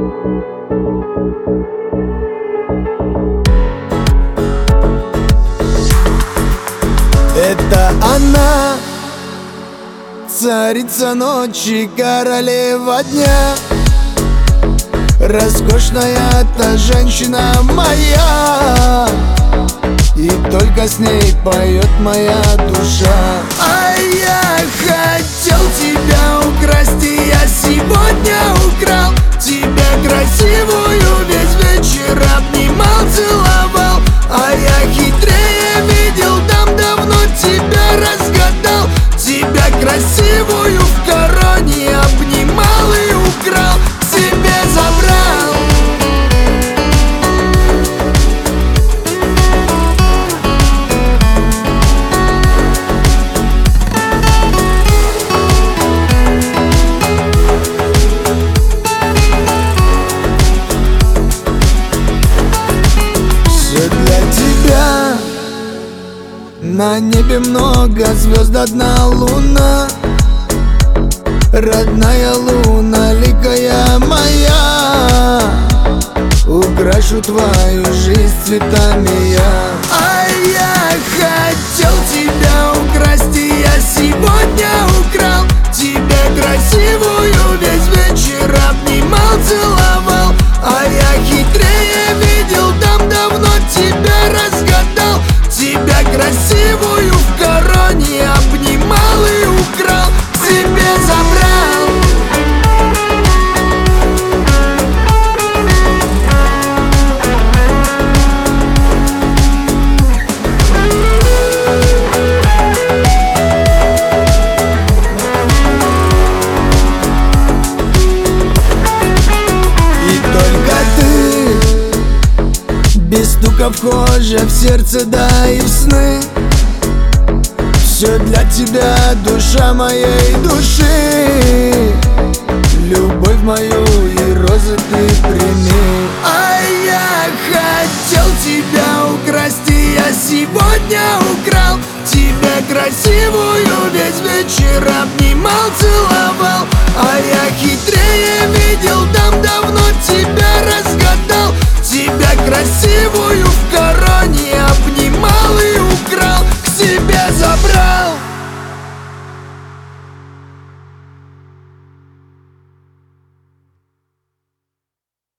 Это она, царица ночи, королева дня. Роскошная та женщина моя, и только с ней поет моя душа. А я хотел тебя украсть, и я сегодня украл тебя красивую, весь вечер обнимал, целовал. А я хитрее видел, там давно тебя разгадал. Тебя красивую в короне обнимал и украл, к себе забрал. Все для тебя. На небе много звезд, одна луна. Родная луна, ликая моя, украшу твою жизнь цветами я. А я хотел тебя украсть, и я сегодня украл тебя красивую, весь вечер обнимал, целовал. А я хитрее видел, там давно тебя разгадал. Тебя красивую в короне обнимал и украл, к себе забрал. И только ты без стука вхожа в сердце, да и в сны. Все для тебя, душа моей души. Любовь мою и розы ты прими. А я хотел тебя украсть, и я сегодня украл тебя красивую, весь вечер обнимал, целовал. А я хитрее видел, там давно тебя разгадал. Тебя красивую